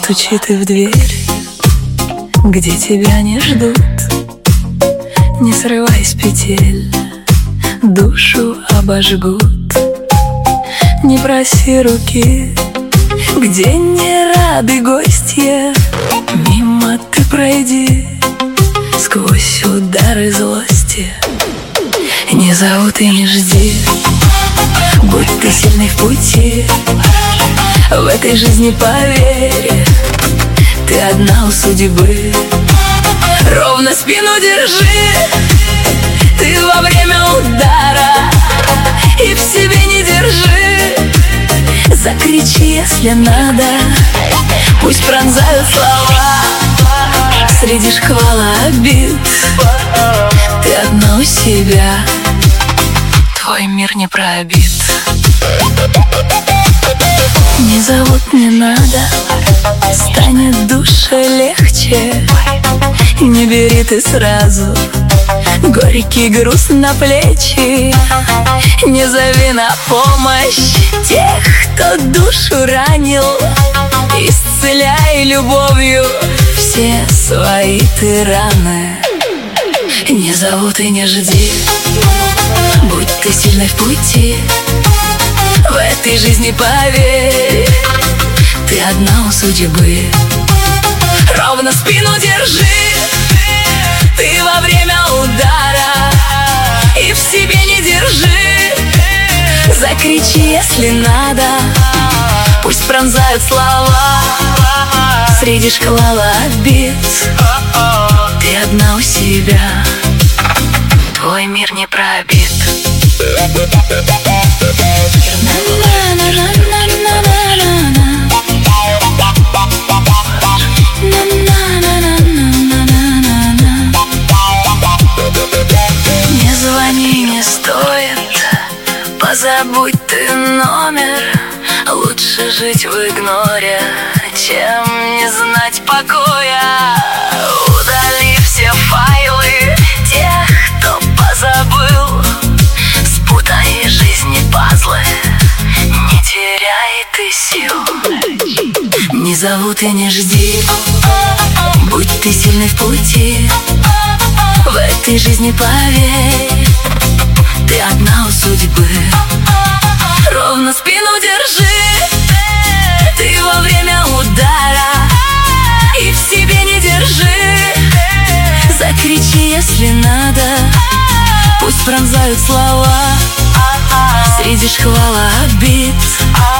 Постучи ты в дверь, где тебя не ждут. Не срывай с петель, душу обожгут. Не проси руки, где не рады гостья. Мимо ты пройди, сквозь удары злости. Не зовут и не жди, будь ты сильный в пути. В этой жизни поверь, ты одна у судьбы. Ровно спину держи, ты во время удара, и в себе не держи. Закричи, если надо, пусть пронзают слова. Среди шквала обид ты одна у себя, твой мир не пробит. Не зовут, не надо, станет душе легче. Не бери ты сразу горький груз на плечи. Не зови на помощь тех, кто душу ранил. Исцеляй любовью все свои ты раны. Не зовут и не жди, будь ты сильной в пути. В этой жизни поверь, ты одна у судьбы. Ровно спину держи, ты во время удара, и в себе не держи. Закричи, если надо, пусть пронзают слова. Среди шквала обид ты одна у себя, твой мир не пробит. Не звони, не стоит, позабудь ты номер. Лучше жить в игноре, чем не знать покоя. Удали все файлы тех, кто позабыл. Спутай жизни пазлы, не теряй ты сил. Не зовут и не жди, будь ты сильный в пути. В этой жизни поверь, ты одна у судьбы. Ровно спину держи, ты во время удара, и в себе не держи. Закричи, если надо, пусть пронзают слова. Среди шквала обид